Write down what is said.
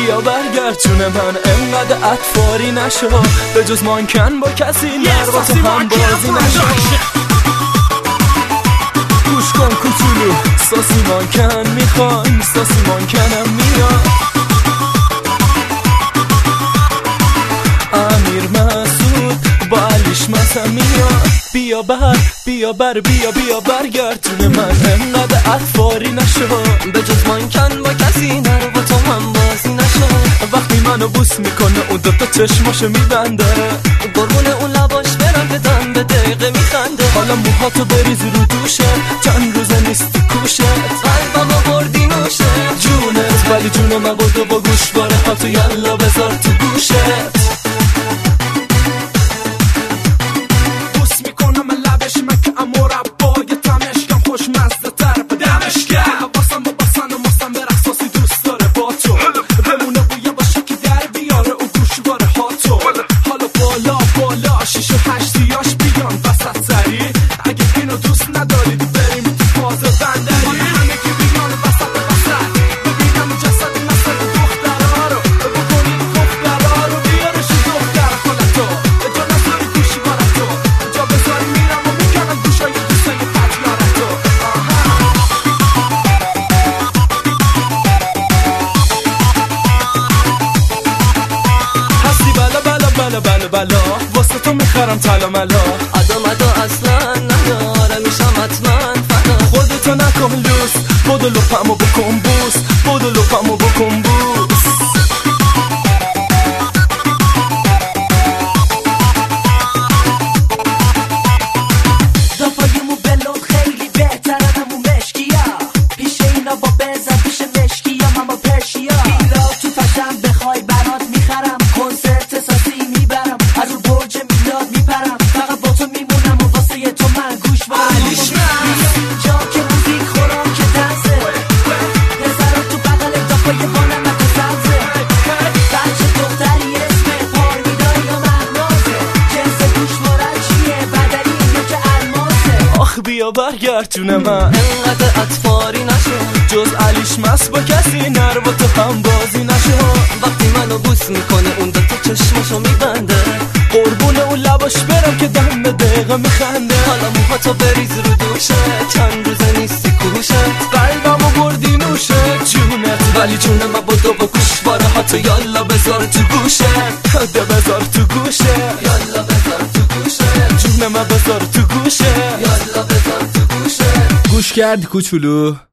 بیا برگرد جون من، انقدر اطفاری نشو، به جز مانکن با کسی نر با تو هم بازی نشو. گوش کن کوچولو، ساسی مانکن میخوایم، ساسی مانکنم میاد. امیر مسعود با علیش مثلا میاد. بیا برگرد جون من، انقدر اطفاری نشو، به جز مانکن با کسی نر با تو هم بازی نشو. وقتی منو بوس میکنه اون دوتا چشماشو میبنده، قربون اون لباش برم که دم به دقیقه میخنده. حالا موهاتو بریز رو دوشه، چند روزه نیستی کوشه، قلبمو بردی نوشه جونت، ولی جون مبادو با گوشواره هاتو یلا بذار تو گوشت. بلا واسه تو میخرم طلا ملا، ادا اصلا نداره میشم حتما فدا. خودتو نکن لوس، بودو لپمو بکن بوس، بودو لپمو بکن بوس. دفایمو بلون خیلی بهتره همون مشکیا، پیش اینا با بزن پیش مشکیا ماما پرشیا. بیلا تو پشم بخوای برات میخرم، کنسرت ساسی میبرم، از رو برج میلاد میپرم، فقط با تو میمونم و واسه تو من گوش برم. اینجا که موزیک خورم که دنسه، نظرم تو بغل دفای بانم تو سبزه. بچه دختری اسم پارمیدای یا مغنازه، جنس گوش مارد چیه بدلی یا که الماسه. آخ بیا برگرد جون من، انقدر اطفاری نشو، جز علیش مس با کسی نر با تو هم بازی نشو. وقتی منو بوس میکنه اون دوتا چشمشو میبنده، قربون اون لباش برم که دم به دقیقه میخنده. حالا موهاتو بریز رو دوشه، چند روزه نیستی کوشه، قلبمو بردی نوشه جونت، ولی جون مبادا با گوشواره هاتو یالا بذار تو گوشه، ده بذار تو گوشه، یالا بذار تو گوشه، جونم بذار تو گوشه، یالا بذار تو گوشه. گوش کردی کوچولو؟